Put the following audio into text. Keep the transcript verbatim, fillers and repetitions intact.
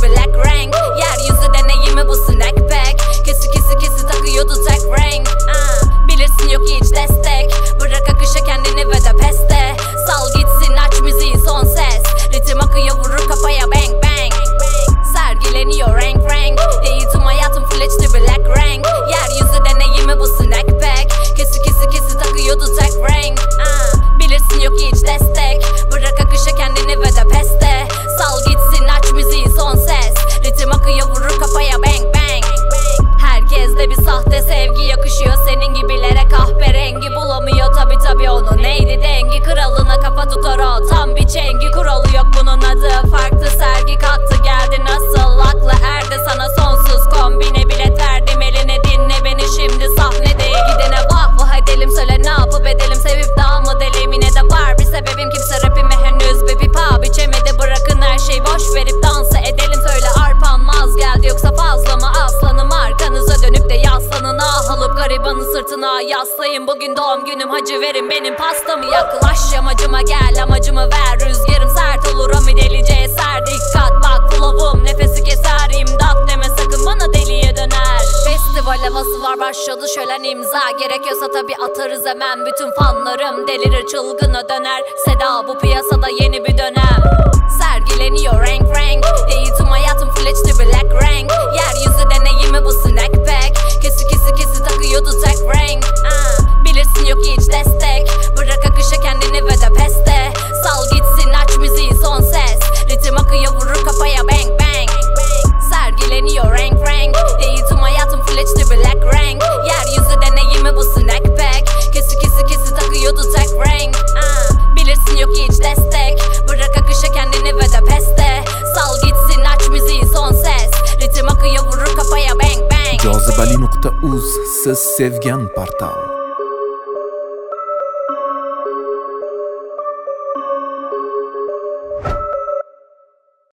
black renk. Yeryüzü deneyimi bu snack pack. Kesi kesi kesi takıyordu tek renk. uh, Bilirsin yok hiç destek. Bırak akışa kendini ve de peste. Sal gitsin aç müziği son ses. Ritim akıyor vurur kafaya bang bang. Sergileniyor renk renk. Değil tüm hayatım full H D black renk. Yeryüzü deneyimi bu snack pack. Kesi kesi kesi takıyordu tek renk. uh, Bilirsin yok hiç destek. Bırak akışa kendini ve de peste. Sal gitsin aç müziği son ses. Ritim akıyor vurur kafaya bang bang. Herkeste bir sahte sevgi yakışıyor senin gibilere kahverengi. Bulamıyor tabi tabi onu neydi dengi. Kralına kafa tutar o tam bir çengi. Kuralı yok bunun adı farklı sergi. Kalktı geldi nasıl aklı erdi. Sana sonsuz kombine bilet verdim eline. Dinle beni şimdi sahnedeye gidene vah vah edelim. Söyle ne yapıp edelim. Sevip daha mı deliyim yine de var bir sebebim. Kimse rapime henüz bir pipa biçemedi. Bırakın her şeyi boş verip dansa edelim. Söyle arpan maz geldi yoksa fazla mı aslanım. Arkanıza dönüp de yaslanın ah alıp garibanın sırtına yaslayın. Bugün doğum günüm hacı verin benim pastamı. Yaklaş amacıma gel amacımı ver. Rüzgarım sert olur ami delice eser. Dikkat bak flow'um nefesi keser. İmdat deme sakın bana deliye döner. Festival havası var başladı şölen imza. Gerekiyorsa tabi atarız hemen. Bütün fanlarım delirir çılgına döner. Seda bu piyasada yeni bir dönem. Sergileniyor renk renk. Değil tüm hayatım full H D black renk. Yeryüzü deneyimi bu snack pack. Kesi kesi kesi takıyordu tek renk. uh, Bilirsin yok hiç destek. Bırak akışa kendini ve de peste. Sal gitsin aç müziği son ses. Ritim akıyor vurur kafaya bang bang. Sergileniyor renk renk. Değil tüm hayatım full H D black renk. Yeryüzü deneyimi bu snack pack. Kesi kesi kesi takıyordu tek renk. uh, Bilirsin yok hiç destek. Bırak akışa kendini ve de peste. Sal gitsin aç müziği son ses. Ritim akıyor vurur kafaya bang bang. Cazibeli nokta uz Siz sevgen portal.